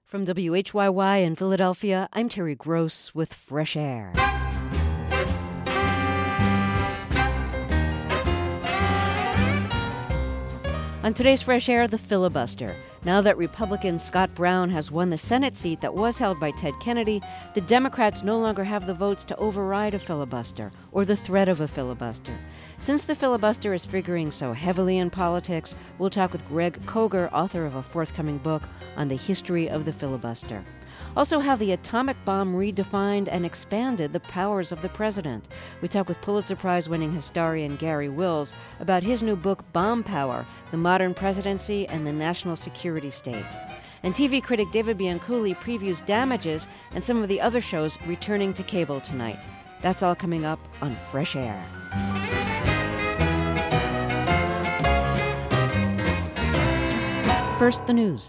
From WHYY in Philadelphia, I'm Terry Gross with Fresh Air. On today's Fresh Air, the filibuster. Now that Republican Scott Brown has won the Senate seat that was held by Ted Kennedy, the Democrats no longer have the votes to override a filibuster or the threat of a filibuster. Since the filibuster is figuring so heavily in politics, we'll talk with Greg Koger, author of a forthcoming book on the history of the filibuster. Also, how the atomic bomb redefined and expanded the powers of the president. We talk with Pulitzer Prize-winning historian Gary Wills about his new book, Bomb Power, The Modern Presidency and the National Security State. And TV critic David Bianculli previews Damages and some of the other shows returning to cable tonight. That's all coming up on Fresh Air. First, the news.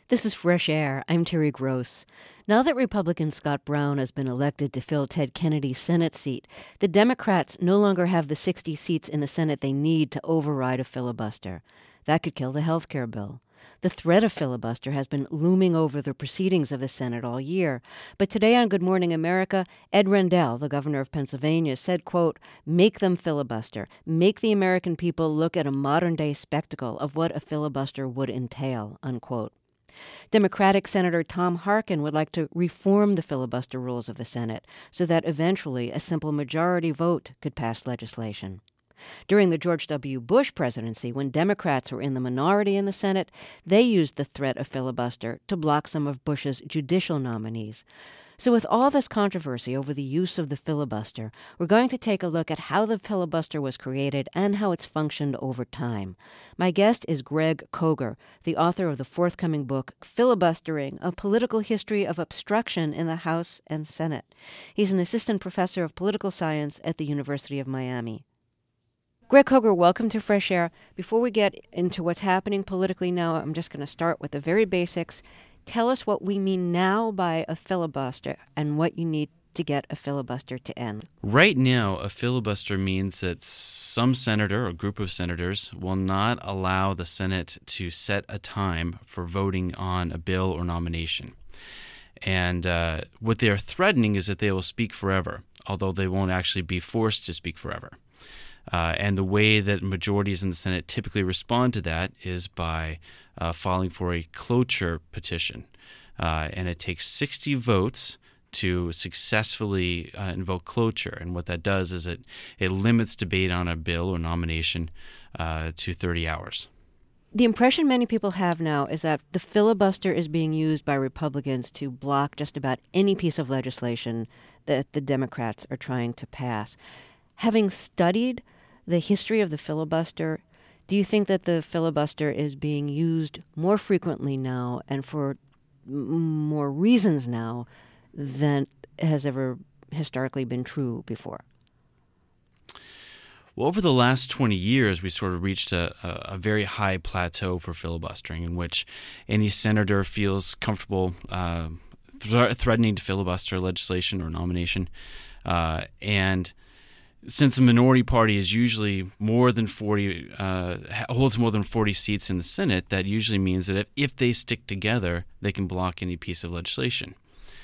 This is Fresh Air. I'm Terry Gross. Now that Republican Scott Brown has been elected to fill Ted Kennedy's Senate seat, the Democrats no longer have the 60 seats in the Senate they need to override a filibuster. That could kill the health care bill. The threat of filibuster has been looming over the proceedings of the Senate all year. But today on Good Morning America, Ed Rendell, the governor of Pennsylvania, said, quote, "Make them filibuster. Make the American people look at a modern-day spectacle of what a filibuster would entail," unquote. Democratic Senator Tom Harkin would like to reform the filibuster rules of the Senate so that eventually a simple majority vote could pass legislation. During the George W. Bush presidency, when Democrats were in the minority in the Senate, they used the threat of filibuster to block some of Bush's judicial nominees. So with all this controversy over the use of the filibuster, we're going to take a look at how the filibuster was created and how it's functioned over time. My guest is Greg Koger, the author of the forthcoming book, Filibustering, A Political History of Obstruction in the House and Senate. He's an assistant professor of political science at the University of Miami. Greg Koger, welcome to Fresh Air. Before we get into what's happening politically now, I'm just going to start with the very basics. Tell us what we mean now by a filibuster and what you need to get a filibuster to end. Right now, a filibuster means that some senator or group of senators will not allow the Senate to set a time for voting on a bill or nomination. And what they are threatening is that they will speak forever, although they won't actually be forced to speak forever. And the way that majorities in the Senate typically respond to that is by filing for a cloture petition. And it takes 60 votes to successfully invoke cloture. And what that does is it limits debate on a bill or nomination to 30 hours. The impression many people have now is that the filibuster is being used by Republicans to block just about any piece of legislation that the Democrats are trying to pass. Having studied the history of the filibuster, do you think that the filibuster is being used more frequently now and for more reasons now than has ever historically been true before? Well, over the last 20 years, we sort of reached a very high plateau for filibustering in which any senator feels comfortable threatening to filibuster legislation or nomination. And since the minority party is usually more than 40, holds more than 40 seats in the Senate, that usually means that if they stick together, they can block any piece of legislation.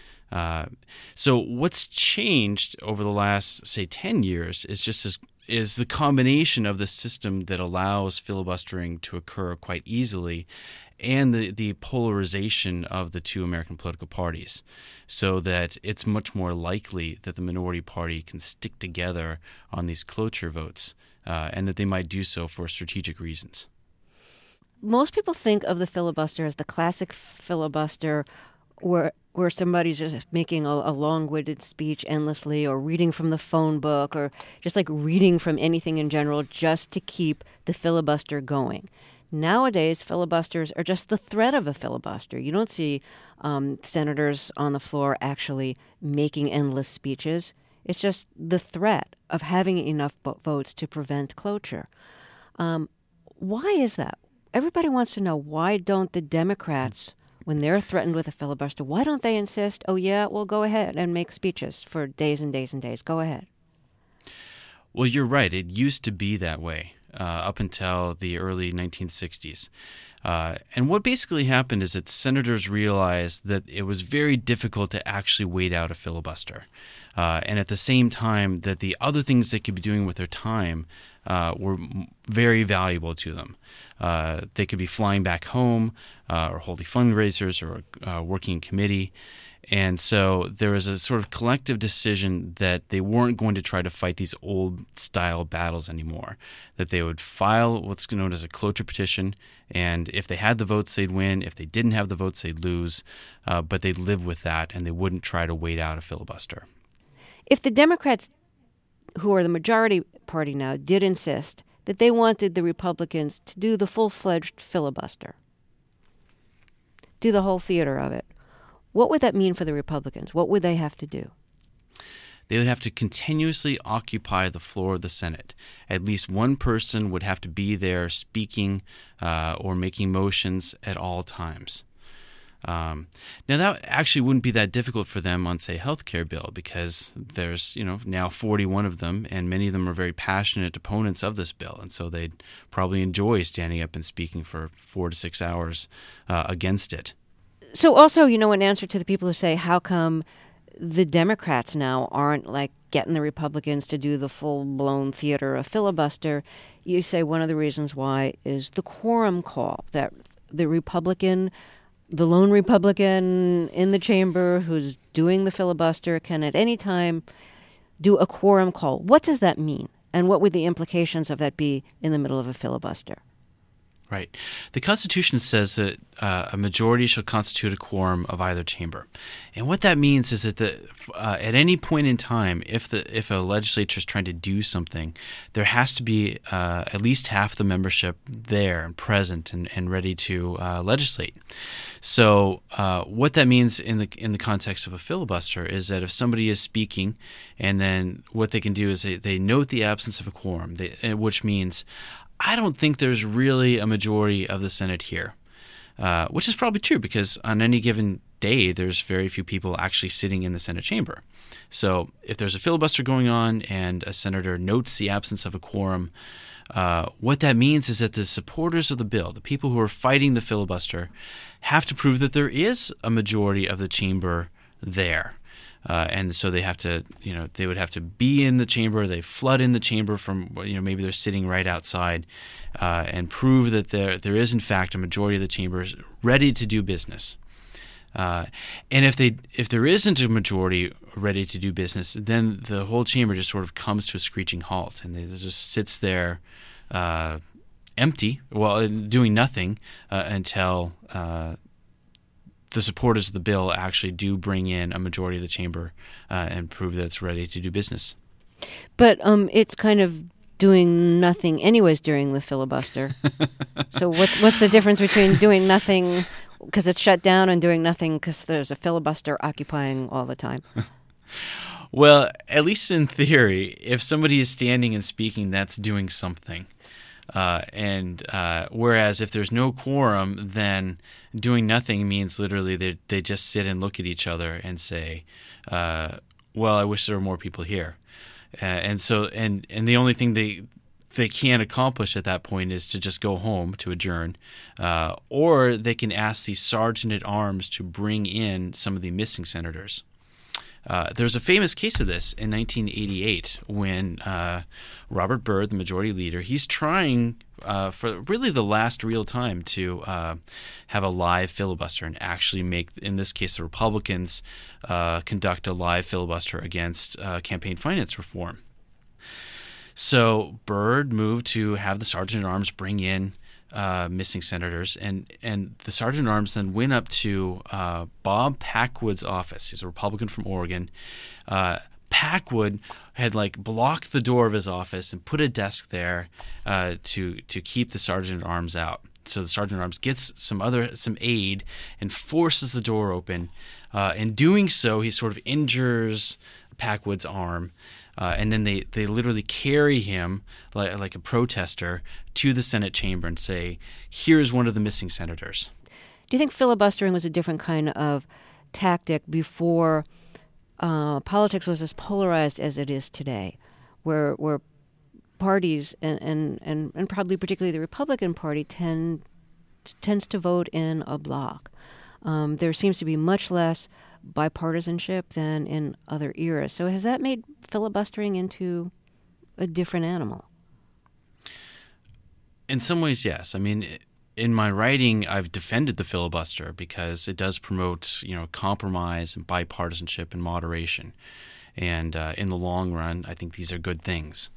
So what's changed over the last, say, 10 years is the combination of the system that allows filibustering to occur quite easily and the polarization of the two American political parties, so that it's much more likely that the minority party can stick together on these cloture votes, and that they might do so for strategic reasons. Most people think of the filibuster as the classic filibuster where somebody's just making a long-winded speech endlessly or reading from the phone book or just like reading from anything in general just to keep the filibuster going. Nowadays, filibusters are just the threat of a filibuster. You don't see senators on the floor actually making endless speeches. It's just the threat of having enough votes to prevent cloture. Why is that? Everybody wants to know, why don't the Democrats, when they're threatened with a filibuster, why don't they insist, oh yeah, well, go ahead and make speeches for days and days and days. Go ahead. Well, you're right. It used to be that way up until the early 1960s. And what basically happened is that senators realized that it was very difficult to actually wait out a filibuster. And at the same time, that the other things they could be doing with their time were very valuable to them. They could be flying back home or holding fundraisers or working in committee. And so there was a sort of collective decision that they weren't going to try to fight these old-style battles anymore, that they would file what's known as a cloture petition, and if they had the votes, they'd win. If they didn't have the votes, they'd lose, but they'd live with that, and they wouldn't try to wait out a filibuster. If the Democrats, who are the majority party now, did insist that they wanted the Republicans to do the full-fledged filibuster, do the whole theater of it, what would that mean for the Republicans? What would they have to do? They would have to continuously occupy the floor of the Senate. At least one person would have to be there speaking or making motions at all times. Now, that actually wouldn't be that difficult for them on, say, healthcare bill, because there's, now 41 of them, and many of them are very passionate opponents of this bill, and so they'd probably enjoy standing up and speaking for 4 to 6 hours against it. So also, in answer to the people who say, how come the Democrats now aren't like getting the Republicans to do the full-blown theater of filibuster, you say one of the reasons why is the quorum call, that the lone Republican in the chamber who's doing the filibuster can at any time do a quorum call. What does that mean? And what would the implications of that be in the middle of a filibuster? Right. The Constitution says that a majority shall constitute a quorum of either chamber. And what that means is that at any point in time, if a legislature is trying to do something, there has to be at least half the membership there and present and ready to legislate. So what that means in the context of a filibuster is that if somebody is speaking, and then what they can do is they note the absence of a quorum, which means I don't think there's really a majority of the Senate here, which is probably true because on any given day, there's very few people actually sitting in the Senate chamber. So if there's a filibuster going on and a senator notes the absence of a quorum, what that means is that the supporters of the bill, the people who are fighting the filibuster, have to prove that there is a majority of the chamber there. And so they have to, they would have to be in the chamber. They flood in the chamber from, maybe they're sitting right outside, and prove that there is in fact a majority of the chambers ready to do business. And if there isn't a majority ready to do business, then the whole chamber just sort of comes to a screeching halt, and it just sits there empty, doing nothing until the supporters of the bill actually do bring in a majority of the chamber and prove that it's ready to do business. But it's kind of doing nothing anyways during the filibuster. So what's the difference between doing nothing because it's shut down and doing nothing because there's a filibuster occupying all the time? Well, at least in theory, if somebody is standing and speaking, that's doing something. Whereas if there's no quorum, then doing nothing means literally they just sit and look at each other and say, well, I wish there were more people here. And the only thing they can accomplish at that point is to just go home, to adjourn, or they can ask the sergeant at arms to bring in some of the missing senators. There's a famous case of this in 1988 when Robert Byrd, the majority leader, he's trying for really the last real time to have a live filibuster and actually make, in this case, the Republicans conduct a live filibuster against campaign finance reform. So Byrd moved to have the sergeant at arms bring in missing senators, and the sergeant at arms then went up to Bob Packwood's office. He's a Republican from Oregon. Packwood had blocked the door of his office and put a desk there to keep the sergeant at arms out. So the sergeant at arms gets some aid and forces the door open. In doing so, he sort of injures Packwood's arm. And then they literally carry him like a protester to the Senate chamber and say, here's one of the missing senators. Do you think filibustering was a different kind of tactic before politics was as polarized as it is today, where parties and probably particularly the Republican Party tends to vote in a block? There seems to be much less bipartisanship than in other eras. So has that made filibustering into a different animal? In some ways, yes. I mean, in my writing, I've defended the filibuster because it does promote, compromise and bipartisanship and moderation. And in the long run, I think these are good things.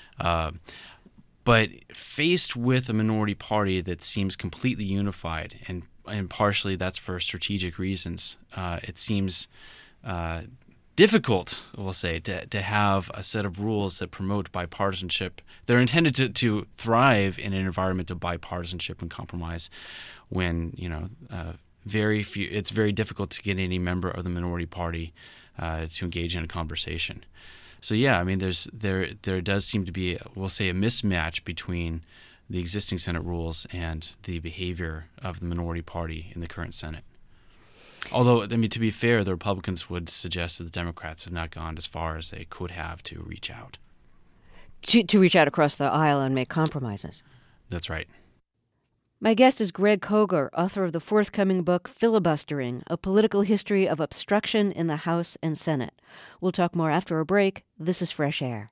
But faced with a minority party that seems completely unified, and partially that's for strategic reasons, it seems difficult, we'll say, to have a set of rules that promote bipartisanship. They're intended to thrive in an environment of bipartisanship and compromise when, it's very difficult to get any member of the minority party to engage in a conversation. So, yeah, I mean, there does seem to be, we'll say, a mismatch between the existing Senate rules and the behavior of the minority party in the current Senate. Although, I mean, to be fair, the Republicans would suggest that the Democrats have not gone as far as they could have to reach out. To reach out across the aisle and make compromises. That's right. My guest is Greg Koger, author of the forthcoming book, Filibustering, A Political History of Obstruction in the House and Senate. We'll talk more after a break. This is Fresh Air.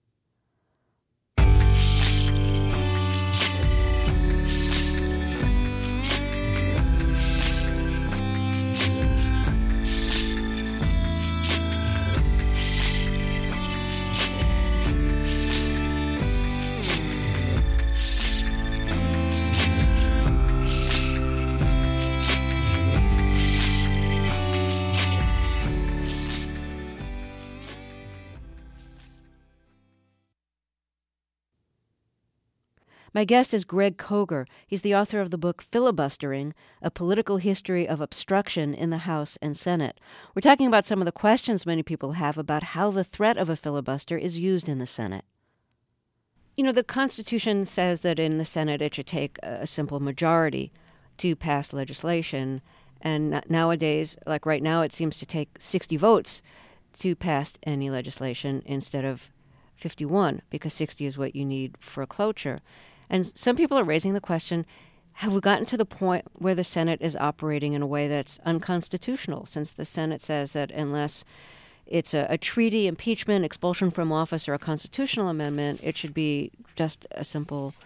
My guest is Greg Koger. He's the author of the book Filibustering, A Political History of Obstruction in the House and Senate. We're talking about some of the questions many people have about how the threat of a filibuster is used in the Senate. You know, the Constitution says that in the Senate it should take a simple majority to pass legislation. And nowadays, like right now, it seems to take 60 votes to pass any legislation instead of 51, because 60 is what you need for a cloture. And some people are raising the question, have we gotten to the point where the Senate is operating in a way that's unconstitutional, since the Senate says that unless it's a treaty, impeachment, expulsion from office, or a constitutional amendment, it should be just a simple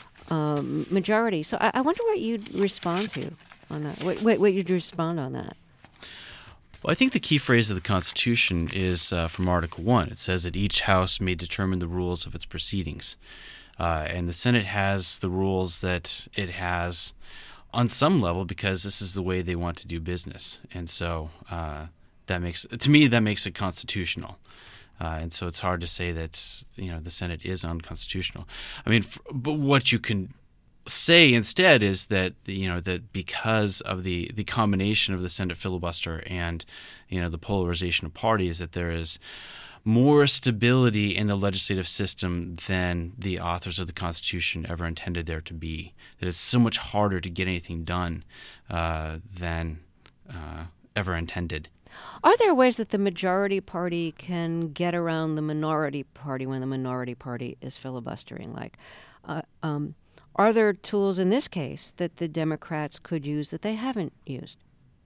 majority. So I wonder what you'd respond to on that. What you'd respond on that. Well, I think the key phrase of the Constitution is from Article 1. It says that each House may determine the rules of its proceedings. And the Senate has the rules that it has on some level because this is the way they want to do business. And so that makes it constitutional. And so it's hard to say that the Senate is unconstitutional. I mean, but what you can say instead is that that because of the combination of the Senate filibuster and the polarization of parties, that there is more stability in the legislative system than the authors of the Constitution ever intended there to be. That it's so much harder to get anything done than ever intended. Are there ways that the majority party can get around the minority party when the minority party is filibustering? Like, are there tools in this case that the Democrats could use that they haven't used?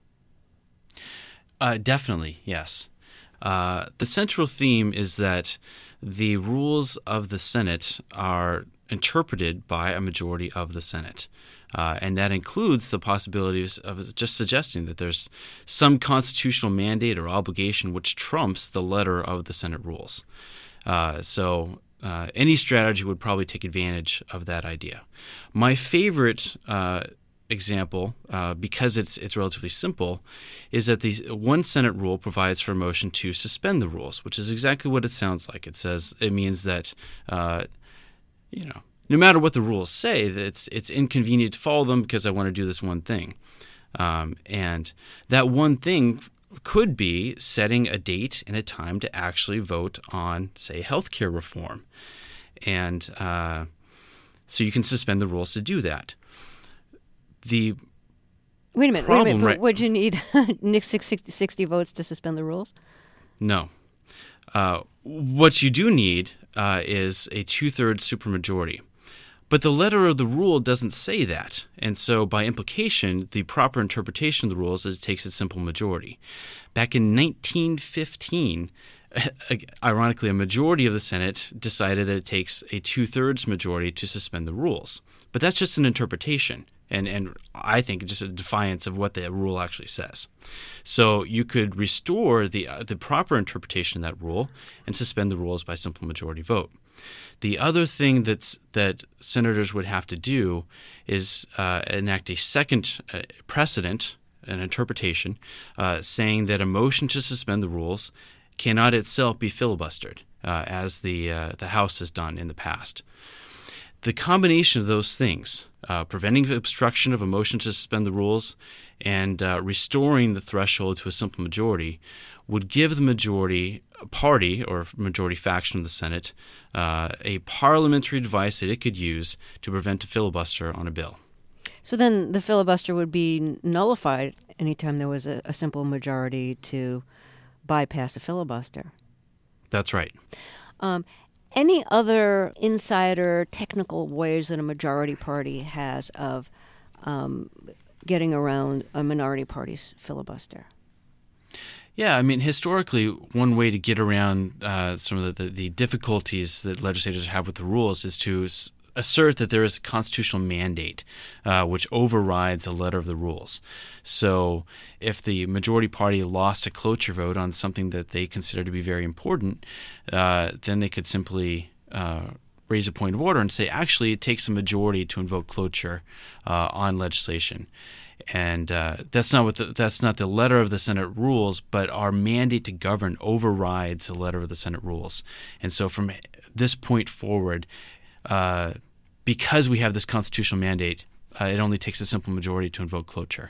Definitely, yes. The central theme is that the rules of the Senate are interpreted by a majority of the Senate. And that includes the possibilities of just suggesting that there's some constitutional mandate or obligation which trumps the letter of the Senate rules. So any strategy would probably take advantage of that idea. My favorite example, because it's relatively simple, is that the one Senate rule provides for a motion to suspend the rules, which is exactly what it sounds like. It means that no matter what the rules say, that it's inconvenient to follow them because I want to do this one thing, and that one thing could be setting a date and a time to actually vote on, say, healthcare reform, and so you can suspend the rules to do that. Wait a minute. Right? Would you need 60 votes to suspend the rules? No. What you do need is a 2/3 supermajority. But the letter of the rule doesn't say that. And so by implication, the proper interpretation of the rules is it takes a simple majority. Back in 1915, ironically, a majority of the Senate decided that it takes a 2/3 majority to suspend the rules. But that's just an interpretation. And I think just a defiance of what the rule actually says. So you could restore the proper interpretation of that rule and suspend the rules by simple majority vote. The other thing that senators would have to do is enact a second precedent, an interpretation, saying that a motion to suspend the rules cannot itself be filibustered, as the House has done in the past. The combination of those things, preventing obstruction of a motion to suspend the rules and restoring the threshold to a simple majority, would give the majority party or majority faction of the Senate a parliamentary device that it could use to prevent a filibuster on a bill. So then the filibuster would be nullified anytime there was a simple majority to bypass a filibuster. That's right. Any other insider technical ways that a majority party has of getting around a minority party's filibuster? Yeah, I mean, historically, one way to get around some of the difficulties that legislators have with the rules is to assert that there is a constitutional mandate which overrides a letter of the rules. So if the majority party lost a cloture vote on something that they consider to be very important, then they could simply raise a point of order and say, actually, it takes a majority to invoke cloture on legislation. And that's not the letter of the Senate rules, but our mandate to govern overrides the letter of the Senate rules. And so from this point forward, because we have this constitutional mandate, it only takes a simple majority to invoke cloture.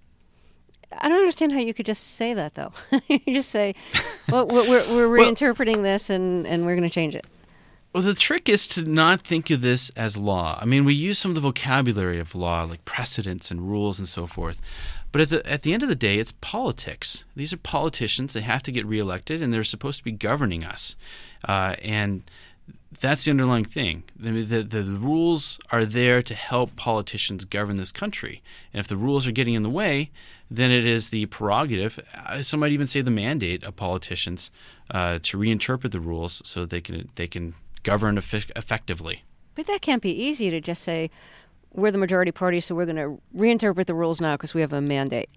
I don't understand how you could just say that, though. You just say, well, we're reinterpreting this and we're going to change it. Well, the trick is to not think of this as law. I mean, we use some of the vocabulary of law, like precedents and rules and so forth. But at the end of the day, it's politics. These are politicians. They have to get reelected, and they're supposed to be governing us. And that's the underlying thing. The rules are there to help politicians govern this country. And if the rules are getting in the way, then it is the prerogative, some might even say the mandate of politicians, to reinterpret the rules so they can govern effectively. But that can't be easy to just say, we're the majority party, so we're going to reinterpret the rules now because we have a mandate.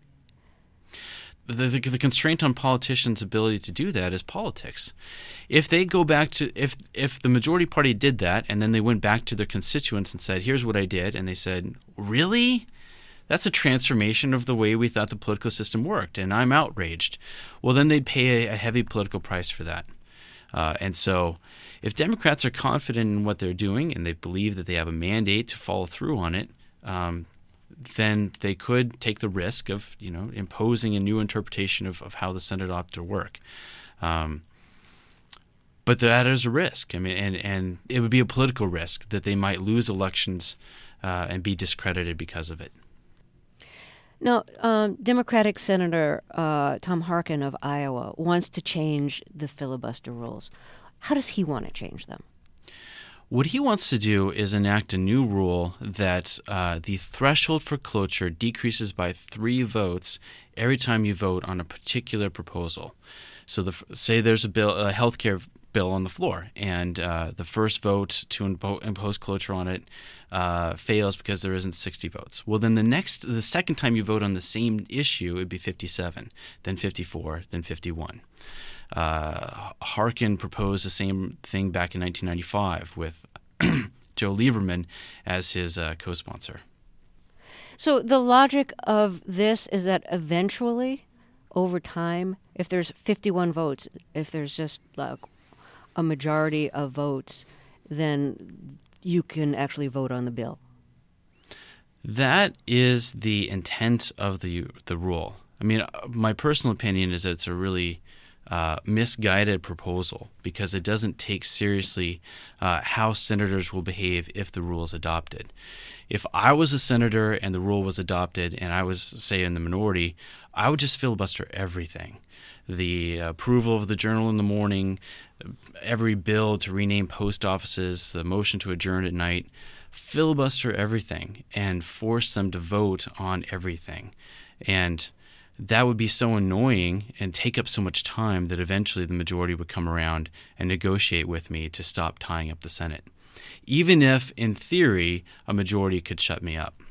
The constraint on politicians' ability to do that is politics. If they go back to if the majority party did that and then they went back to their constituents and said, here's what I did, and they said, really? That's a transformation of the way we thought the political system worked, and I'm outraged. Well, then they'd pay a heavy political price for that. And so if Democrats are confident in what they're doing and they believe that they have a mandate to follow through on it, then they could take the risk of, imposing a new interpretation of how the Senate ought to work. But that is a risk. I mean, and it would be a political risk that they might lose elections and be discredited because of it. Now, Democratic Senator Tom Harkin of Iowa wants to change the filibuster rules. How does he want to change them? What he wants to do is enact a new rule that the threshold for cloture decreases by 3 votes every time you vote on a particular proposal. So say there's a healthcare bill on the floor, and the first vote to impose cloture on it fails because there isn't 60 votes. Well, then the second time you vote on the same issue, it'd be 57, then 54, then 51. Harkin proposed the same thing back in 1995 with Joe Lieberman as his co-sponsor. So the logic of this is that eventually, over time, if there's 51 votes, if there's just like a majority of votes, then you can actually vote on the bill. That is the intent of the rule. I mean, my personal opinion is that it's a really misguided proposal because it doesn't take seriously how senators will behave if the rule is adopted. If I was a senator and the rule was adopted and I was, say, in the minority, I would just filibuster everything. The approval of the Journal in the morning, every bill to rename post offices, the motion to adjourn at night, filibuster everything and force them to vote on everything. And that would be so annoying and take up so much time that eventually the majority would come around and negotiate with me to stop tying up the Senate, even if, in theory, a majority could shut me up.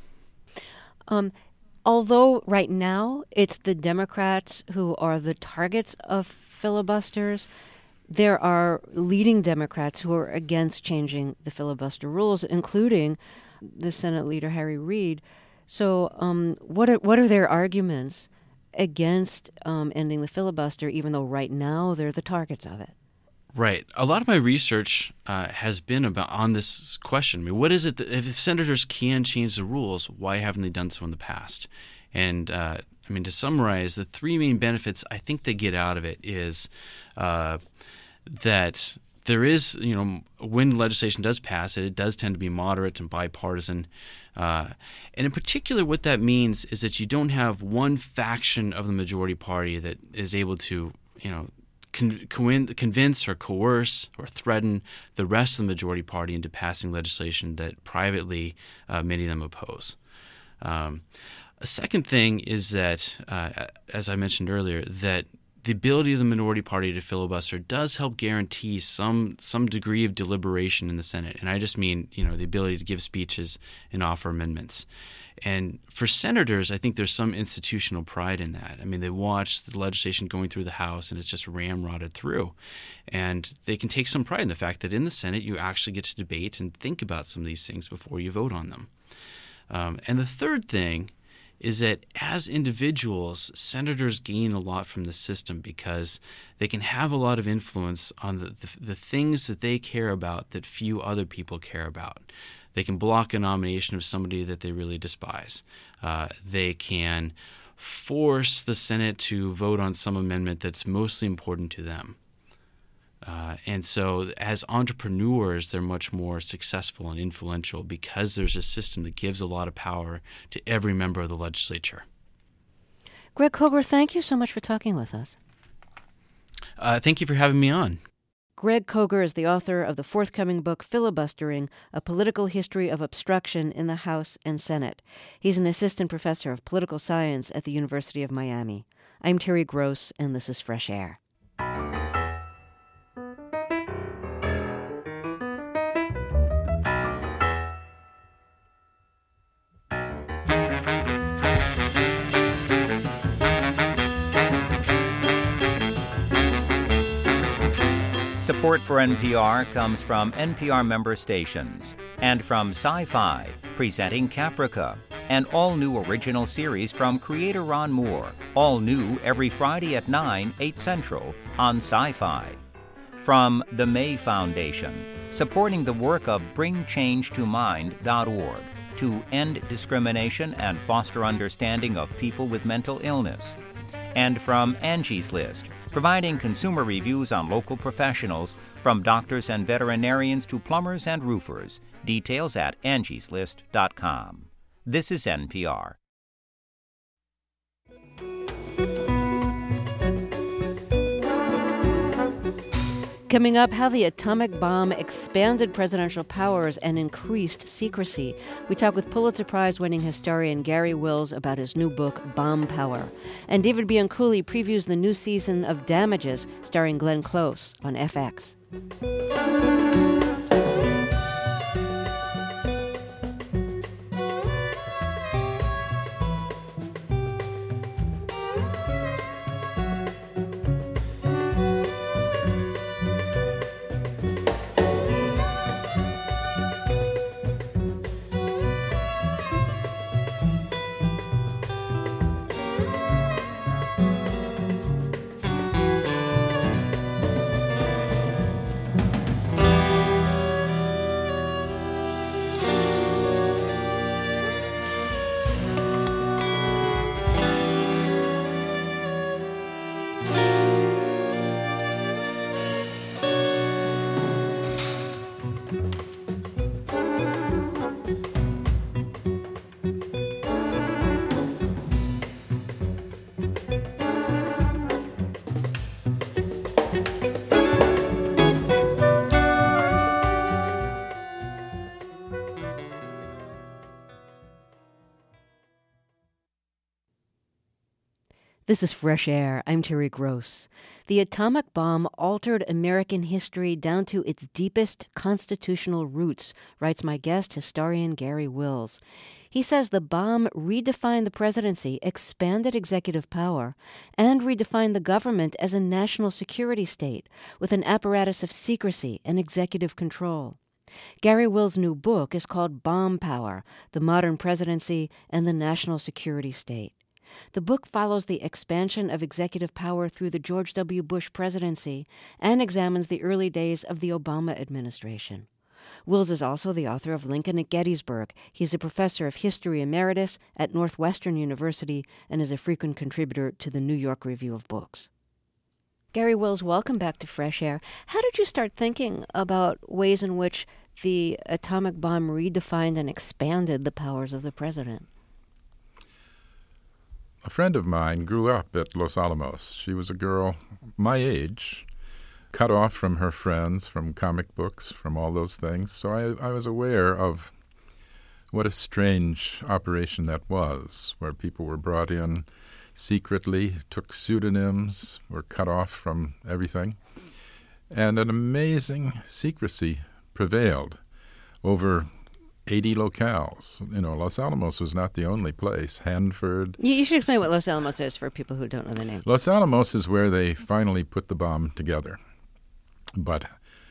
Although right now it's the Democrats who are the targets of filibusters, there are leading Democrats who are against changing the filibuster rules, including the Senate leader Harry Reid. So what are their arguments against ending the filibuster, even though right now they're the targets of it? Right. A lot of my research has been on this question. I mean, what is it that if the senators can change the rules, why haven't they done so in the past? And to summarize, the 3 main benefits I think they get out of it is that there is, when legislation does pass it does tend to be moderate and bipartisan. And in particular, what that means is that you don't have one faction of the majority party that is able to, convince or coerce or threaten the rest of the majority party into passing legislation that privately many of them oppose. A second thing is that, as I mentioned earlier, that the ability of the minority party to filibuster does help guarantee some degree of deliberation in the Senate. And I just mean, the ability to give speeches and offer amendments. And for senators, I think there's some institutional pride in that. I mean, they watch the legislation going through the House and it's just ramrodded through. And they can take some pride in the fact that in the Senate, you actually get to debate and think about some of these things before you vote on them. And the third thing is that as individuals, senators gain a lot from the system because they can have a lot of influence on the things that they care about that few other people care about. They can block a nomination of somebody that they really despise. They can force the Senate to vote on some amendment that's mostly important to them. And so as entrepreneurs, they're much more successful and influential because there's a system that gives a lot of power to every member of the legislature. Greg Koger, thank you so much for talking with us. Thank you for having me on. Greg Koger is the author of the forthcoming book, Filibustering, A Political History of Obstruction in the House and Senate. He's an assistant professor of political science at the University of Miami. I'm Terry Gross, and this is Fresh Air. Support for NPR comes from NPR member stations and from Sci-Fi, presenting Caprica, an all-new original series from creator Ron Moore, all new every Friday at 9, 8 Central on Sci-Fi. From the May Foundation, supporting the work of BringChangeToMind.org to end discrimination and foster understanding of people with mental illness. And from Angie's List, providing consumer reviews on local professionals, from doctors and veterinarians to plumbers and roofers. Details at angieslist.com. This is NPR. Coming up, how the atomic bomb expanded presidential powers and increased secrecy. We talk with Pulitzer Prize-winning historian Garry Wills about his new book, Bomb Power. And David Bianculli previews the new season of Damages, starring Glenn Close, on FX. This is Fresh Air. I'm Terry Gross. The atomic bomb altered American history down to its deepest constitutional roots, writes my guest, historian Garry Wills. He says the bomb redefined the presidency, expanded executive power, and redefined the government as a national security state with an apparatus of secrecy and executive control. Garry Wills' new book is called Bomb Power, The Modern Presidency and the National Security State. The book follows the expansion of executive power through the George W. Bush presidency and examines the early days of the Obama administration. Wills is also the author of Lincoln at Gettysburg. He's a professor of history emeritus at Northwestern University and is a frequent contributor to the New York Review of Books. Gary Wills, welcome back to Fresh Air. How did you start thinking about ways in which the atomic bomb redefined and expanded the powers of the president? A friend of mine grew up at Los Alamos. She was a girl my age, cut off from her friends, from comic books, from all those things. So I was aware of what a strange operation that was, where people were brought in secretly, took pseudonyms, were cut off from everything. And an amazing secrecy prevailed over 80 locales. Los Alamos was not the only place. Hanford. You should explain what Los Alamos is for people who don't know the name. Los Alamos is where they finally put the bomb together. But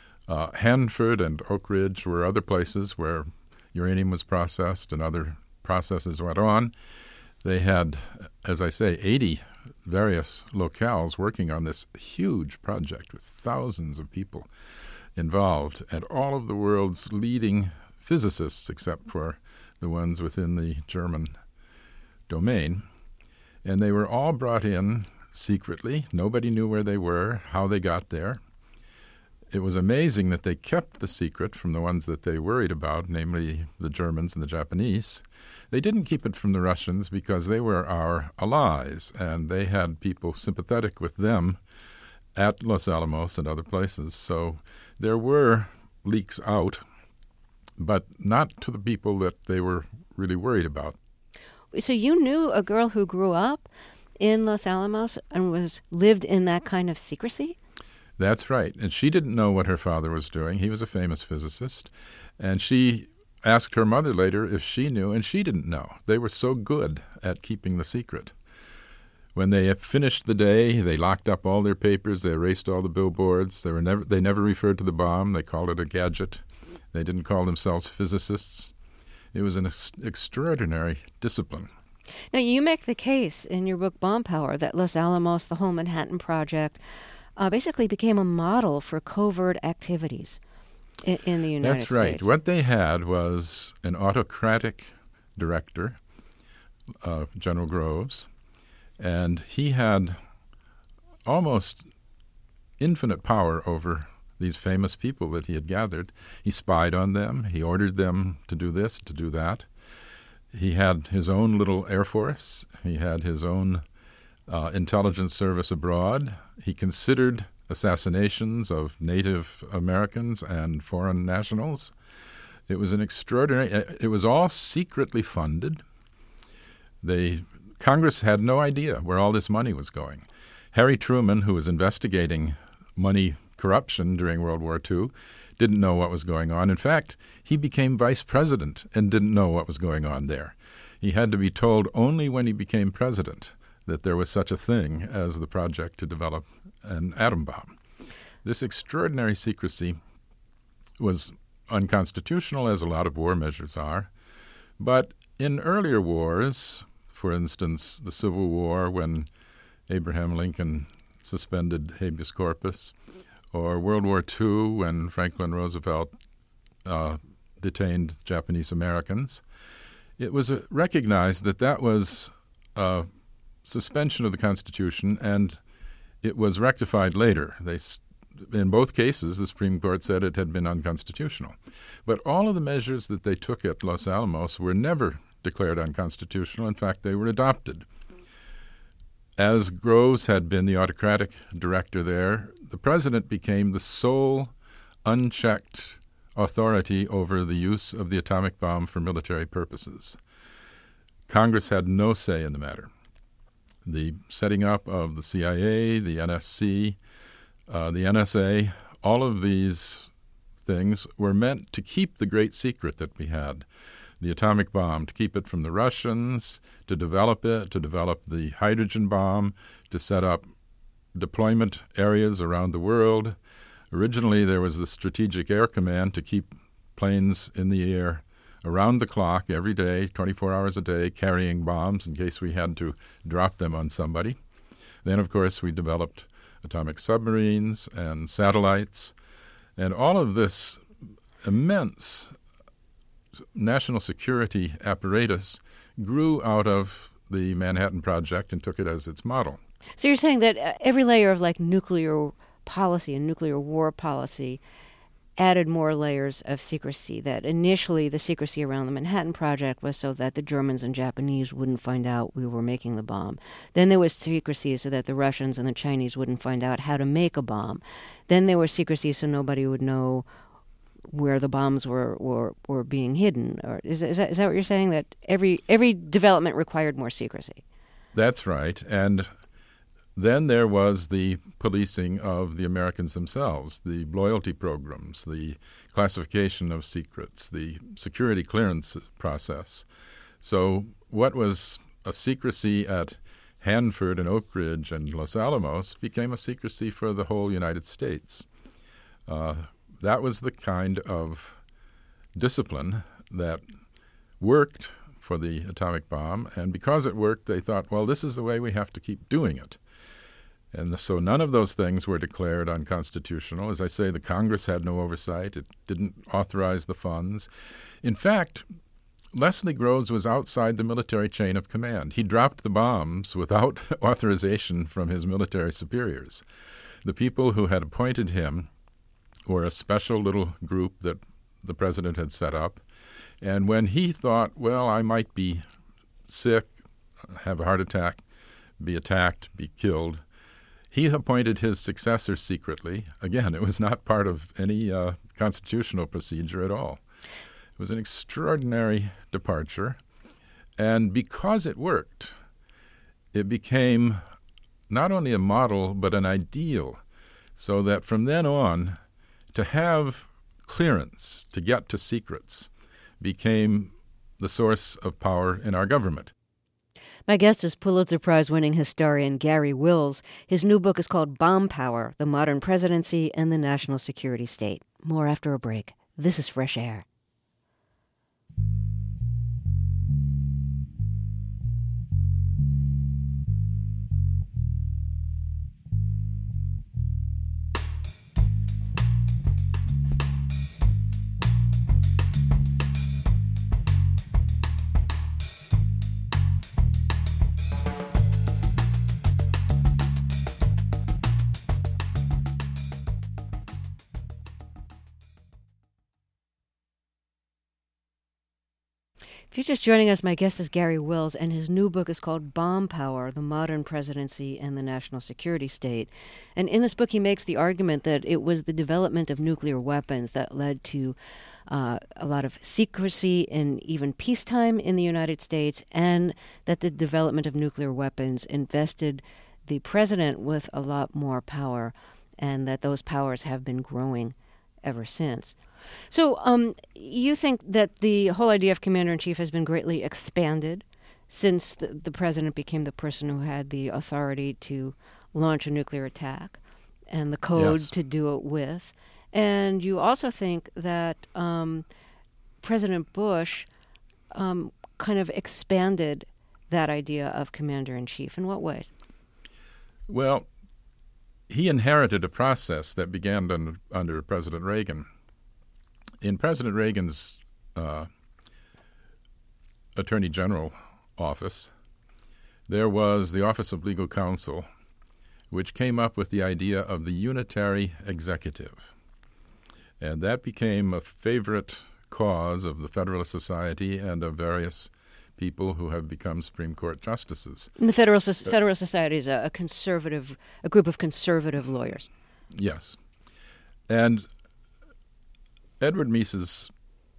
Hanford and Oak Ridge were other places where uranium was processed and other processes went on. They had, as I say, 80 various locales working on this huge project with thousands of people involved and all of the world's leading physicists, except for the ones within the German domain. And they were all brought in secretly. Nobody knew where they were, how they got there. It was amazing that they kept the secret from the ones that they worried about, namely the Germans and the Japanese. They didn't keep it from the Russians because they were our allies, and they had people sympathetic with them at Los Alamos and other places. So there were leaks out, but not to the people that they were really worried about. So you knew a girl who grew up in Los Alamos and lived in that kind of secrecy? That's right. And she didn't know what her father was doing. He was a famous physicist. And she asked her mother later if she knew, and she didn't know. They were so good at keeping the secret. When they finished the day, they locked up all their papers. They erased all the billboards. They never referred to the bomb. They called it a gadget. They didn't call themselves physicists. It was an extraordinary discipline. Now, you make the case in your book Bomb Power that Los Alamos, the whole Manhattan Project, basically became a model for covert activities in the United States. That's right. What they had was an autocratic director, General Groves, and he had almost infinite power over these famous people that he had gathered. He spied on them. He ordered them to do this, to do that. He had his own little Air Force. He had his own intelligence service abroad. He considered assassinations of Native Americans and foreign nationals. It was an extraordinary. It was all secretly funded. Congress had no idea where all this money was going. Harry Truman, who was investigating money corruption during World War II, didn't know what was going on. In fact, he became vice president and didn't know what was going on there. He had to be told only when he became president that there was such a thing as the project to develop an atom bomb. This extraordinary secrecy was unconstitutional, as a lot of war measures are. But in earlier wars, for instance, the Civil War, when Abraham Lincoln suspended habeas corpus, or World War II, when Franklin Roosevelt detained Japanese Americans, it was recognized that that was a suspension of the Constitution, and it was rectified later. In both cases, the Supreme Court said it had been unconstitutional. But all of the measures that they took at Los Alamos were never declared unconstitutional. In fact, they were adopted. As Groves had been the autocratic director there, the president became the sole unchecked authority over the use of the atomic bomb for military purposes. Congress had no say in the matter. The setting up of the CIA, the NSC, the NSA, all of these things were meant to keep the great secret that we had, the atomic bomb, to keep it from the Russians, to develop it, to develop the hydrogen bomb, to set up deployment areas around the world. Originally, there was the Strategic Air Command to keep planes in the air around the clock every day, 24 hours a day, carrying bombs in case we had to drop them on somebody. Then, of course, we developed atomic submarines and satellites, and all of this immense national security apparatus grew out of the Manhattan Project and took it as its model. So you're saying that every layer of like nuclear policy and nuclear war policy added more layers of secrecy, that initially the secrecy around the Manhattan Project was so that the Germans and Japanese wouldn't find out we were making the bomb. Then there was secrecy so that the Russians and the Chinese wouldn't find out how to make a bomb. Then there was secrecy so nobody would know where the bombs were being hidden. Or is that what you're saying, that every development required more secrecy? That's right. And then there was the policing of the Americans themselves, the loyalty programs, the classification of secrets, the security clearance process. So what was a secrecy at Hanford and Oak Ridge and Los Alamos became a secrecy for the whole United States. That was the kind of discipline that worked for the atomic bomb, and because it worked, they thought, well, this is the way we have to keep doing it. And so none of those things were declared unconstitutional. As I say, the Congress had no oversight. It didn't authorize the funds. In fact, Leslie Groves was outside the military chain of command. He dropped the bombs without authorization from his military superiors. The people who had appointed him were a special little group that the president had set up. And when he thought, well, I might be sick, have a heart attack, be attacked, be killed, he appointed his successor secretly. Again, it was not part of any constitutional procedure at all. It was an extraordinary departure. And because it worked, it became not only a model, but an ideal, so that from then on, to have clearance, to get to secrets, became the source of power in our government. My guest is Pulitzer Prize-winning historian Garry Wills. His new book is called Bomb Power: The Modern Presidency and the National Security State. More after a break. This is Fresh Air. If you're just joining us, my guest is Garry Wills, and his new book is called Bomb Power: The Modern Presidency and the National Security State. And in this book, he makes the argument that it was the development of nuclear weapons that led to a lot of secrecy in even peacetime in the United States, and that the development of nuclear weapons invested the president with a lot more power, and that those powers have been growing ever since. So you think that the whole idea of commander-in-chief has been greatly expanded since the president became the person who had the authority to launch a nuclear attack and the code to do it with. And you also think that President Bush kind of expanded that idea of commander-in-chief. In what ways? Well, he inherited a process that began under President Reagan. In President Reagan's Attorney General office, there was the Office of Legal Counsel, which came up with the idea of the unitary executive. And that became a favorite cause of the Federalist Society and of various people who have become Supreme Court justices. And the Federalist Society is a group of conservative lawyers. Yes. And Edwin Meese's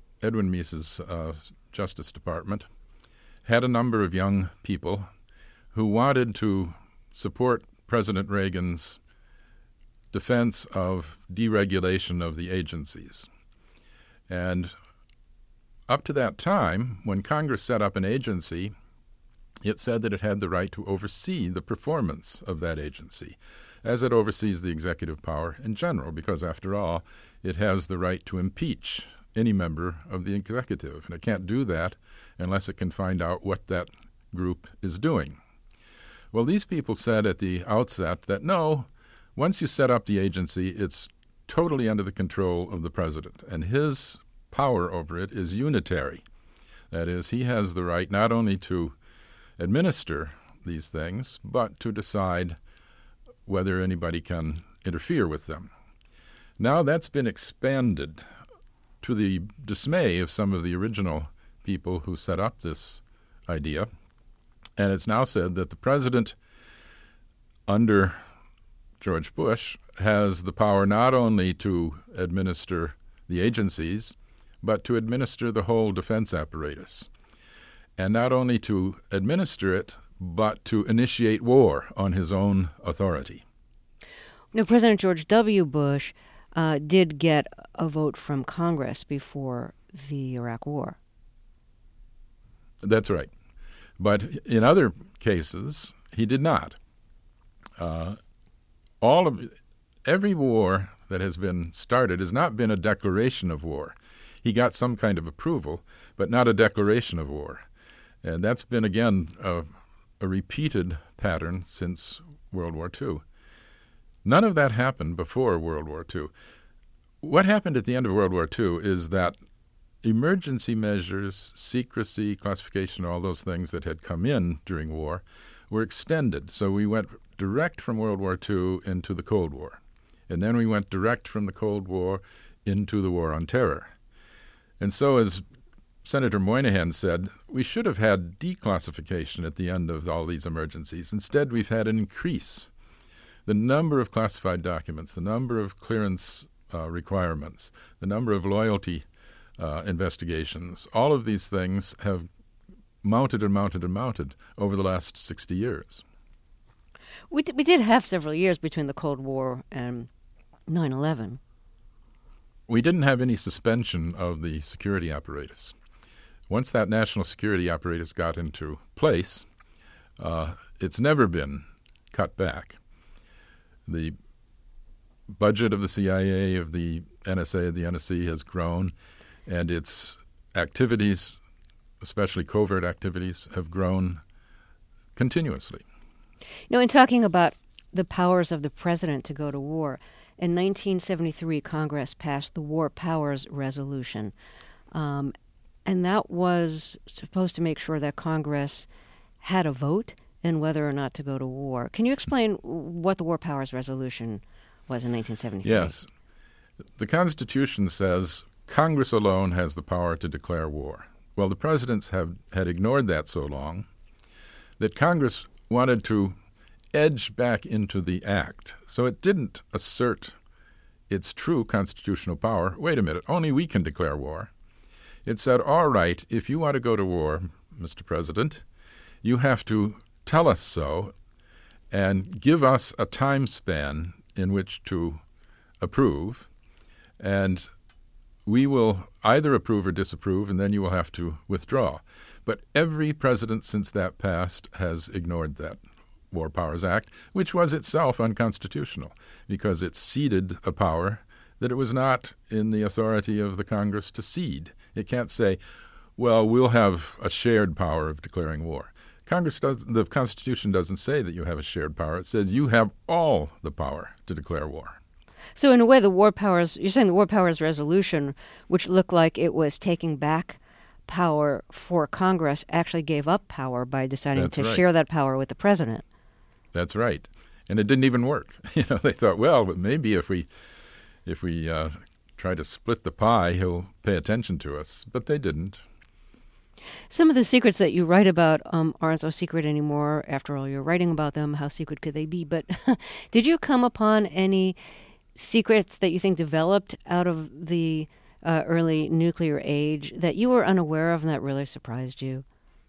Justice Department had a number of young people who wanted to support President Reagan's defense of deregulation of the agencies. And up to that time, when Congress set up an agency, it said that it had the right to oversee the performance of that agency, as it oversees the executive power in general, because after all, it has the right to impeach any member of the executive, and it can't do that unless it can find out what that group is doing. Well, these people said at the outset that no, once you set up the agency, it's totally under the control of the president, and his power over it is unitary. That is, he has the right not only to administer these things, but to decide whether anybody can interfere with them. Now that's been expanded to the dismay of some of the original people who set up this idea, and it's now said that the president under George Bush has the power not only to administer the agencies, but to administer the whole defense apparatus. And not only to administer it, but to initiate war on his own authority. Now, President George W. Bush did get a vote from Congress before the Iraq War. That's right. But in other cases, he did not. Every war that has been started has not been a declaration of war. He got some kind of approval, but not a declaration of war. And that's been, again, a repeated pattern since World War II. None of that happened before World War II. What happened at the end of World War II is that emergency measures, secrecy, classification, all those things that had come in during war were extended. So we went direct from World War II into the Cold War. And then we went direct from the Cold War into the War on Terror. And so, as Senator Moynihan said, we should have had declassification at the end of all these emergencies. Instead, we've had an increase. The number of classified documents, the number of clearance requirements, the number of loyalty investigations, all of these things have mounted and mounted and mounted over the last 60 years. We did have several years between the Cold War and 9/11. We didn't have any suspension of the security apparatus. Once that national security apparatus got into place, it's never been cut back. The budget of the CIA, of the NSA, of the NSC has grown, and its activities, especially covert activities, have grown continuously. Now, in talking about the powers of the president to go to war, in 1973, Congress passed the War Powers Resolution, and that was supposed to make sure that Congress had a vote in whether or not to go to war. Can you explain what the War Powers Resolution was in 1973? Yes. The Constitution says Congress alone has the power to declare war. Well, the presidents had ignored that so long that Congress wanted to edge back into the act. So it didn't assert its true constitutional power. Wait a minute, only we can declare war. It said, all right, if you want to go to war, Mr. President, you have to tell us so and give us a time span in which to approve, and we will either approve or disapprove, and then you will have to withdraw. But every president since that passed has ignored that War Powers Act, which was itself unconstitutional because it ceded a power that it was not in the authority of the Congress to cede. It can't say, well, we'll have a shared power of declaring war. The Constitution doesn't say that you have a shared power. It says you have all the power to declare war. So in a way, you're saying the War Powers Resolution, which looked like it was taking back power for Congress, actually gave up power by deciding That's to right. share that power with the president. That's right. And it didn't even work. They thought, well, but maybe if we try to split the pie, he'll pay attention to us. But they didn't. Some of the secrets that you write about aren't so secret anymore. After all, you're writing about them. How secret could they be? But did you come upon any secrets that you think developed out of the early nuclear age that you were unaware of and that really surprised you?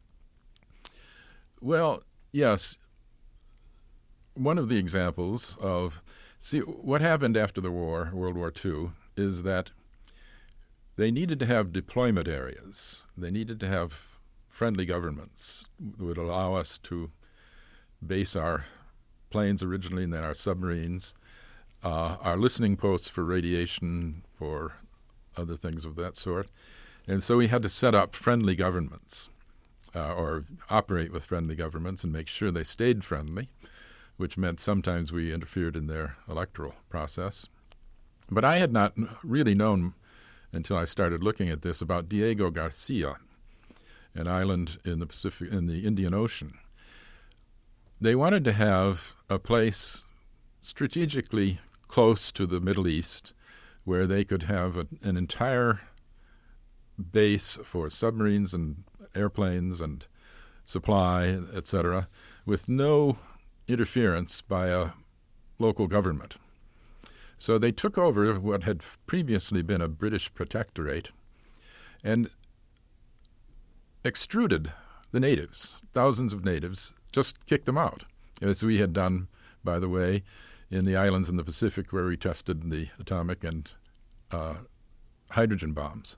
Well, yes. One of the examples what happened after the war, World War II, is that they needed to have deployment areas. They needed to have friendly governments that would allow us to base our planes originally and then our submarines, our listening posts for radiation, for other things of that sort. And so we had to set up friendly governments or operate with friendly governments and make sure they stayed friendly, which meant sometimes we interfered in their electoral process. But I had not really known until I started looking at this about Diego Garcia, an island in the Pacific, in the Indian Ocean. they wanted to have a place strategically close to the Middle East where they could have an entire base for submarines and airplanes and supply, etc., with no interference by a local government. So they took over what had previously been a British protectorate and extruded the natives, thousands of natives, just kicked them out, as we had done, by the way, in the islands in the Pacific where we tested the atomic and hydrogen bombs.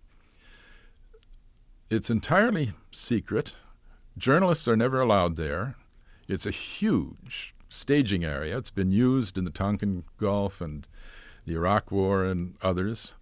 It's entirely secret. Journalists are never allowed there. It's a huge staging area. It's been used in the Tonkin Gulf and the Iraq War and others.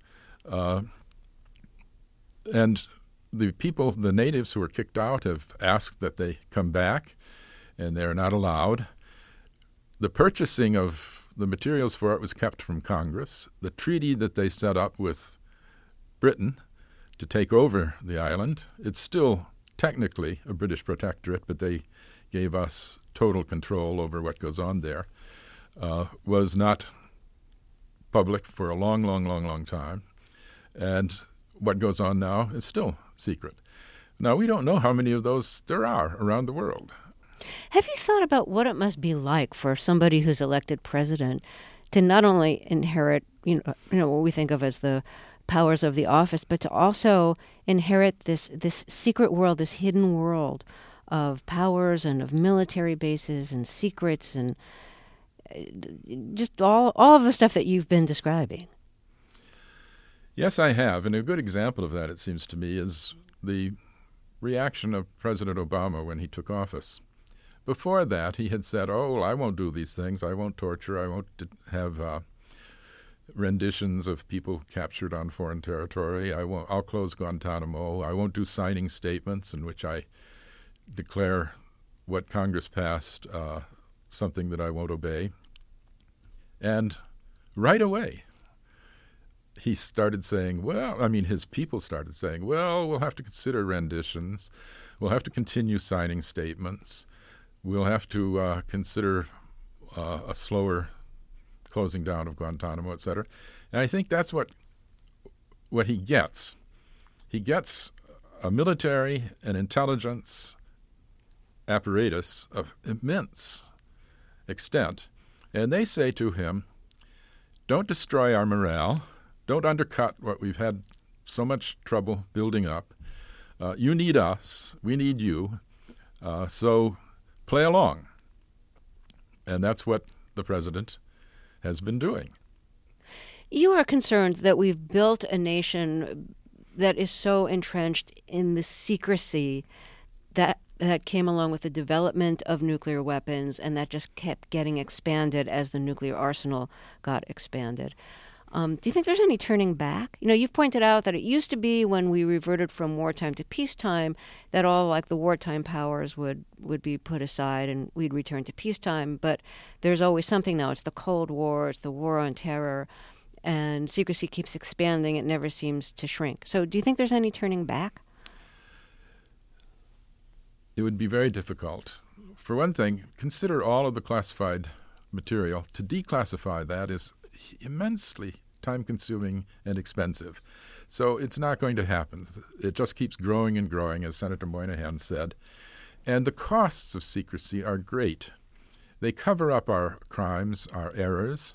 And the people, the natives who were kicked out, have asked that they come back, and they're not allowed. The purchasing of the materials for it was kept from Congress. The treaty that they set up with Britain to take over the island, it's still technically a British protectorate, but they gave us total control over what goes on there, was not public for a long, long, long, long time. And what goes on now is still secret. Now, we don't know how many of those there are around the world. Have you thought about what it must be like for somebody who's elected president to not only inherit, you know what we think of as the powers of the office, but to also inherit this secret world, this hidden world of powers and of military bases and secrets and just all of the stuff that you've been describing? Yes, I have. And a good example of that, it seems to me, is the reaction of President Obama when he took office. Before that, he had said, I won't do these things. I won't torture. I won't have renditions of people captured on foreign territory. I'll close Guantanamo. I won't do signing statements in which I declare what Congress passed, something that I won't obey. And right away, he started saying, his people started saying, we'll have to consider renditions. We'll have to continue signing statements. We'll have to consider a slower closing down of Guantanamo, et cetera. And I think that's what he gets. He gets a military and intelligence apparatus of immense extent, and they say to him, don't destroy our morale. Don't undercut what we've had so much trouble building up. You need us. We need you. So play along. And that's what the president has been doing. You are concerned that we've built a nation that is so entrenched in the secrecy that came along with the development of nuclear weapons, and that just kept getting expanded as the nuclear arsenal got expanded. Do you think there's any turning back? You've pointed out that it used to be when we reverted from wartime to peacetime that all like the wartime powers would be put aside and we'd return to peacetime. But there's always something now. It's the Cold War. It's the war on terror. And secrecy keeps expanding. It never seems to shrink. So do you think there's any turning back? It would be very difficult. For one thing, consider all of the classified material. To declassify that is immensely time-consuming and expensive. So it's not going to happen. It just keeps growing and growing, as Senator Moynihan said. And the costs of secrecy are great. They cover up our crimes, our errors.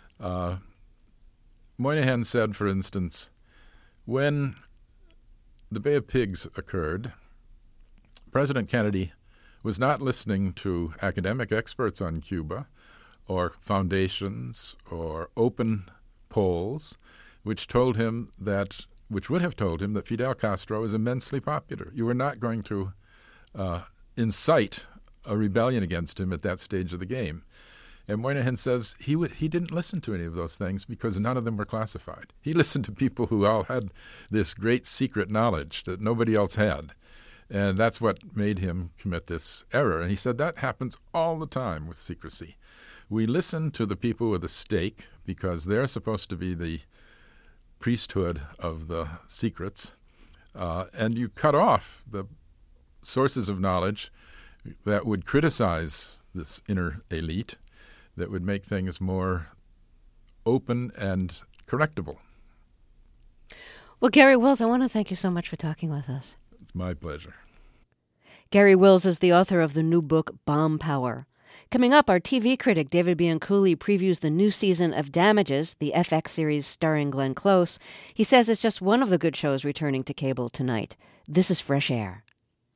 Moynihan said, for instance, when the Bay of Pigs occurred, President Kennedy was not listening to academic experts on Cuba or foundations or open polls, which would have told him that Fidel Castro was immensely popular. You were not going to incite a rebellion against him at that stage of the game. And Moynihan says he didn't listen to any of those things because none of them were classified. He listened to people who all had this great secret knowledge that nobody else had. And that's what made him commit this error. And he said that happens all the time with secrecy. We listen to the people with a stake because they're supposed to be the priesthood of the secrets, and you cut off the sources of knowledge that would criticize this inner elite that would make things more open and correctable. Well, Garry Wills, I want to thank you so much for talking with us. It's my pleasure. Garry Wills is the author of the new book, Bomb Power. Coming up, our TV critic David Bianculli previews the new season of Damages, the FX series starring Glenn Close. He says it's just one of the good shows returning to cable tonight. This is Fresh Air.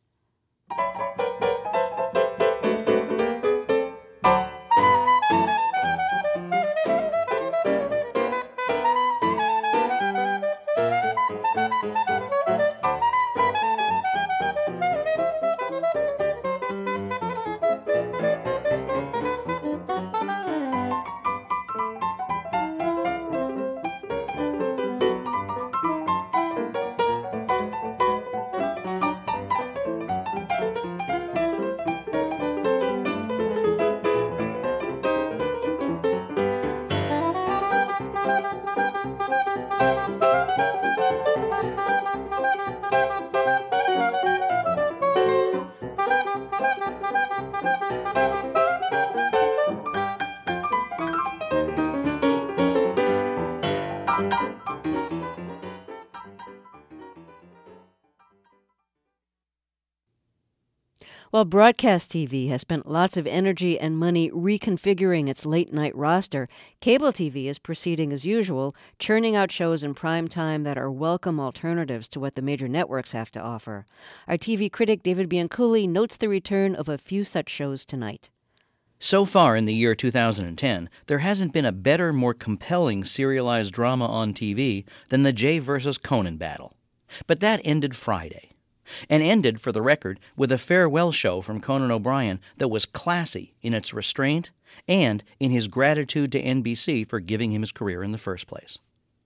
While broadcast TV has spent lots of energy and money reconfiguring its late-night roster, cable TV is proceeding as usual, churning out shows in prime time that are welcome alternatives to what the major networks have to offer. Our TV critic David Bianculli notes the return of a few such shows tonight. So far in the year 2010, there hasn't been a better, more compelling serialized drama on TV than the Jay versus Conan battle. But that ended Friday. And ended, for the record, with a farewell show from Conan O'Brien that was classy in its restraint and in his gratitude to NBC for giving him his career in the first place.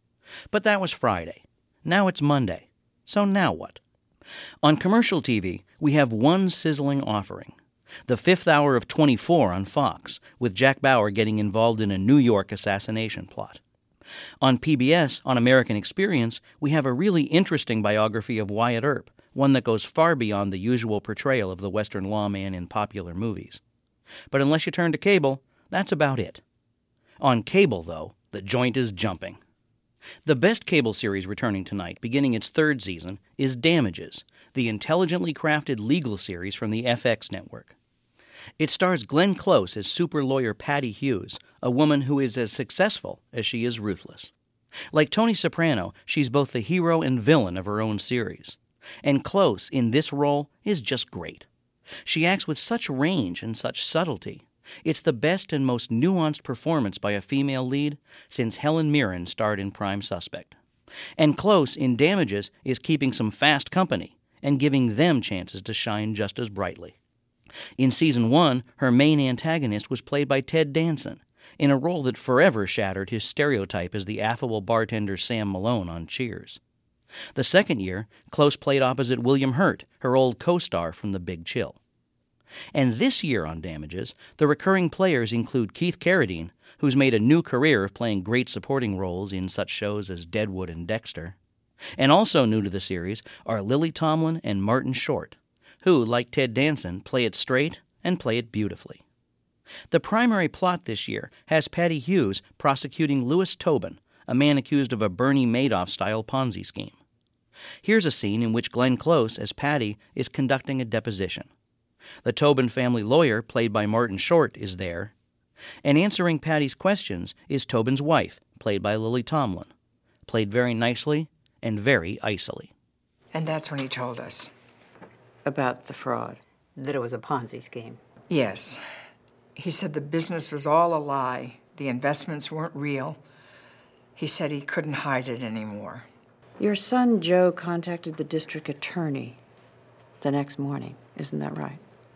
But that was Friday. Now it's Monday. So now what? On commercial TV, we have one sizzling offering. The fifth hour of 24 on Fox, with Jack Bauer getting involved in a New York assassination plot. On PBS, on American Experience, we have a really interesting biography of Wyatt Earp, one that goes far beyond the usual portrayal of the Western lawman in popular movies. But unless you turn to cable, that's about it. On cable, though, the joint is jumping. The best cable series returning tonight, beginning its third season, is Damages, the intelligently crafted legal series from the FX network. It stars Glenn Close as super lawyer Patty Hughes, a woman who is as successful as she is ruthless. Like Tony Soprano, she's both the hero and villain of her own series. And Close, in this role, is just great. She acts with such range and such subtlety. It's the best and most nuanced performance by a female lead since Helen Mirren starred in Prime Suspect. And Close, in Damages, is keeping some fast company and giving them chances to shine just as brightly. In Season 1, her main antagonist was played by Ted Danson, in a role that forever shattered his stereotype as the affable bartender Sam Malone on Cheers. The second year, Close played opposite William Hurt, her old co-star from The Big Chill. And this year on Damages, the recurring players include Keith Carradine, who's made a new career of playing great supporting roles in such shows as Deadwood and Dexter. And also new to the series are Lily Tomlin and Martin Short, who, like Ted Danson, play it straight and play it beautifully. The primary plot this year has Patty Hughes prosecuting Louis Tobin, a man accused of a Bernie Madoff-style Ponzi scheme. Here's a scene in which Glenn Close, as Patty, is conducting a deposition. The Tobin family lawyer, played by Martin Short, is there, and answering Patty's questions is Tobin's wife, played by Lily Tomlin, played very nicely and very icily. And that's when he told us. About the fraud, that it was a Ponzi scheme. Yes. He said the business was all a lie. The investments weren't real. He said he couldn't hide it anymore. Your son, Joe, contacted the district attorney the next morning. Isn't that right?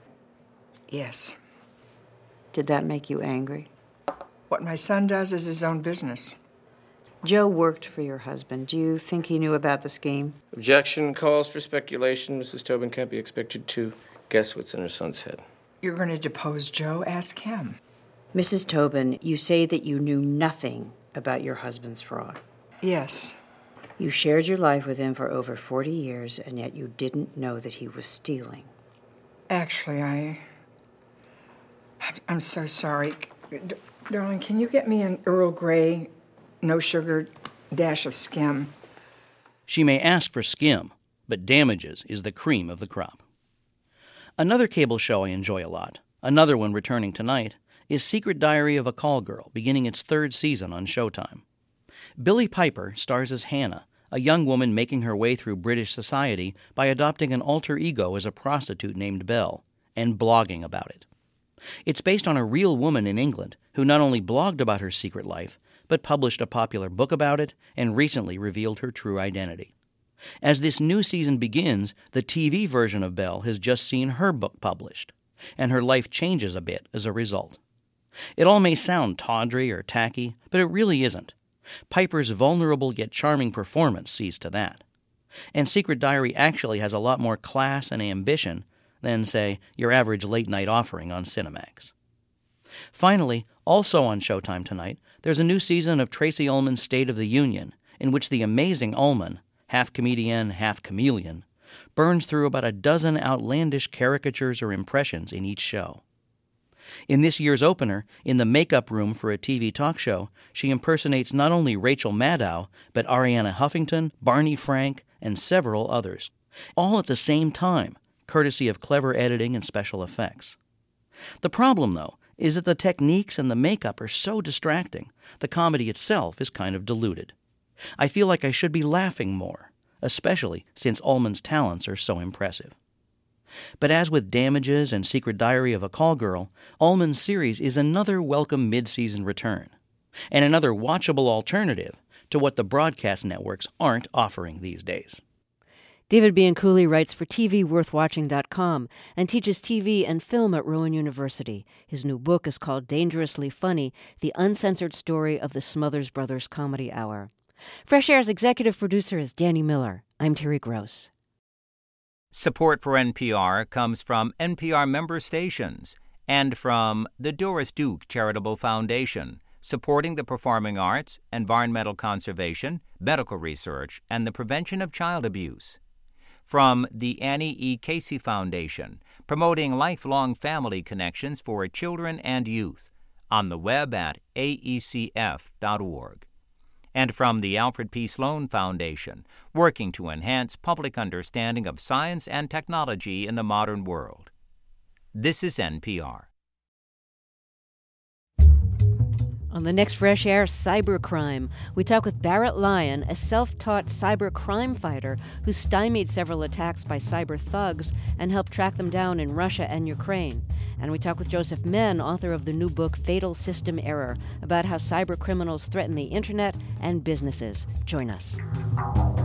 Yes. Did that make you angry? What my son does is his own business. Joe worked for your husband. Do you think he knew about the scheme? Objection calls for speculation. Mrs. Tobin can't be expected to guess what's in her son's head. You're going to depose Joe? Ask him. Mrs. Tobin, you say that you knew nothing about your husband's fraud. Yes. You shared your life with him for over 40 years, and yet you didn't know that he was stealing. Actually, I'm so sorry. Darling, can you get me an Earl Grey, no sugar, dash of skim? She may ask for skim, but Damages is the cream of the crop. Another cable show I enjoy a lot, another one returning tonight, is Secret Diary of a Call Girl, beginning its 3rd season on Showtime. Billie Piper stars as Hannah, a young woman making her way through British society by adopting an alter ego as a prostitute named Belle, and blogging about it. It's based on a real woman in England who not only blogged about her secret life, but published a popular book about it and recently revealed her true identity. As this new season begins, the TV version of Belle has just seen her book published, and her life changes a bit as a result. It all may sound tawdry or tacky, but it really isn't. Piper's vulnerable yet charming performance sees to that. And Secret Diary actually has a lot more class and ambition than, say, your average late-night offering on Cinemax. Finally, also on Showtime tonight, there's a new season of Tracey Ullman's State of the Union, in which the amazing Ullman, half comedian, half chameleon, burns through about a dozen outlandish caricatures or impressions in each show. In this year's opener, in the makeup room for a TV talk show, she impersonates not only Rachel Maddow, but Ariana Huffington, Barney Frank, and several others, all at the same time, courtesy of clever editing and special effects. The problem, though, is that the techniques and the makeup are so distracting, the comedy itself is kind of diluted. I feel like I should be laughing more, especially since Ullman's talents are so impressive. But as with Damages and Secret Diary of a Call Girl, Ullman's series is another welcome mid-season return, and another watchable alternative to what the broadcast networks aren't offering these days. David Bianculli writes for TVWorthWatching.com and teaches TV and film at Rowan University. His new book is called Dangerously Funny, The Uncensored Story of the Smothers Brothers Comedy Hour. Fresh Air's executive producer is Danny Miller. I'm Terry Gross. Support for NPR comes from NPR member stations and from the Doris Duke Charitable Foundation, supporting the performing arts, environmental conservation, medical research, and the prevention of child abuse. From the Annie E. Casey Foundation, promoting lifelong family connections for children and youth, on the web at aecf.org. And from the Alfred P. Sloan Foundation, working to enhance public understanding of science and technology in the modern world. This is NPR. On the next Fresh Air, cybercrime. We talk with Barrett Lyon, a self-taught cyber crime fighter who stymied several attacks by cyber thugs and helped track them down in Russia and Ukraine. And we talk with Joseph Menn, author of the new book Fatal System Error, about how cyber criminals threaten the internet and businesses. Join us.